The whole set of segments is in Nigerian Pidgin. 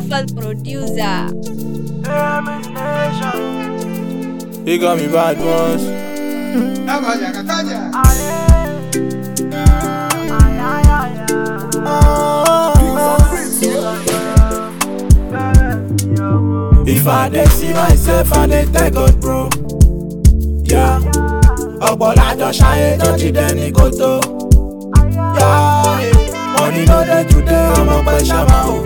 FL producer. He got me bad ones. If I dey see myself, I dey thank God, bro. Yeah. Ọ̀pọ̀lájọ ṣayé tó ti dẹni kótó. Yeah. Money no dey today, ọmọ pẹ́ ṣàmà o.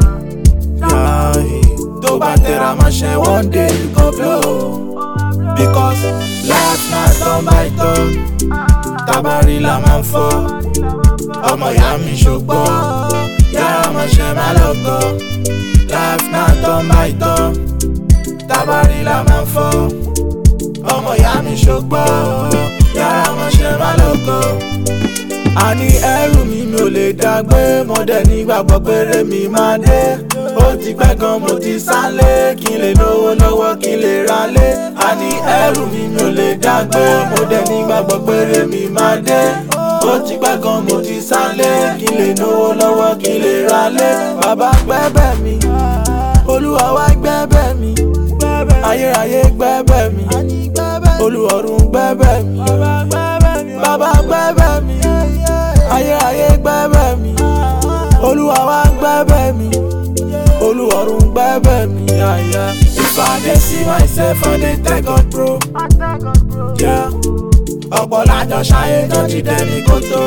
Yeah. Tó bá tẹra mọ́ṣẹ́, one day you go blow. Because life na turn by turn. Tabari la máa ń fọ́. Ọmọ ìyá mi ṣùgbọ́n. Yàrá mọ́ṣẹ́ má lọ́gọ́. Life na turn by turn. Tabari la máa ń fọ́. Ọmọ ìyá mi ṣùgbọ́n. Yàrá mọ́ṣẹ́ má lọ́gọ́. Àní ẹrù mi ò lè dàgbé. Mo dẹ̀ nígbàgbọ́ péré mi máa dé. Ó ti pẹ́ gan mo ti sálé. Kí n lè lówó lọ́wọ́ kí n lè ralé. Àní ẹrù mi ò lè dàgbé. Mo dẹ̀ nígbàgbọ́ péré mi máa dé. Ó ti pẹ́ gan mo ti sálé. Kí n lè lówó lọ́wọ́ kí n lè ralé. Bàbá gbẹ́bẹ̀ mi, Olúwa wá gbẹ́bẹ̀ mi. Ayérayé gbẹ́bẹ̀ mi, Olúọ̀run gbẹ́bẹ̀ mi. Bàbá gbẹ́bẹ̀ mi, ayérayé gbẹ́bẹ̀ mi. Olúwa wá gbẹ́bẹ̀ mi, Olúọ̀run gbẹ́bẹ̀ mi. If I dey see myself, I dey thank God, bro. Yeah. Ọ̀pọ̀lájọ ṣayé tó ti dẹni kótó.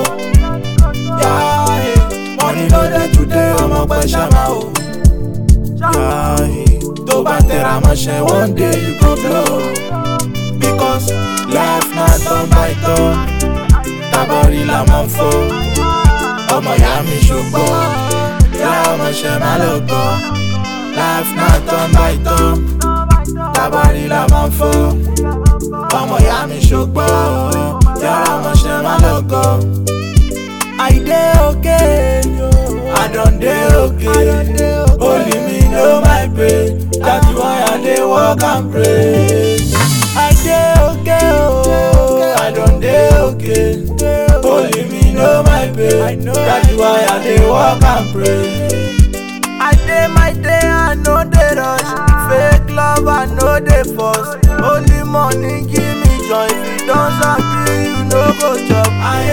Yeah. Money no dey today, ọmọ pẹ́ ṣàmà o. Yeah. Tó bá tẹra mọ́ṣẹ́, one day you go blow. Because life na turn by turn. Tabari la máa ń fọ́. Ọmọ ìyá mi ṣùgbọ́n. Yàrá mọ́ṣẹ́ má lọ́gọ́. Life na turn by turn. Tabari la máa ń fọ́. Ọmọ ìyá mi ṣùgbọ́n. Yàrá mọ́ṣẹ́ má lọ́gọ́. I dey okay, I don dey okay. Only me know my pain. That's why I dey work and pray. I dey okay, oh, I don dey okay. Only me know my pain. That's why I dey work and pray. I dey my day, I no dey rush. Fake love, I no dey force. Only money give me joy. If you don sabi, you no go chop.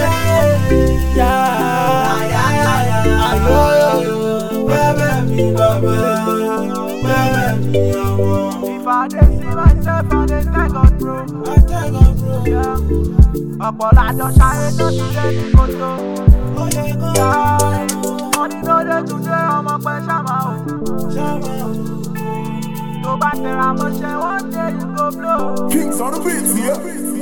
If I dey see myself, I dey thank God, bro. I thank God, bro. Yeah. Ọ̀pọ̀lájọ ṣayé tó ti dẹni kótó. Money no dey today, ọmọ pẹ́ ṣàmà o. Tó bá tẹra mọ́ṣẹ́, one day you go blow. Kings on the beats, yeah.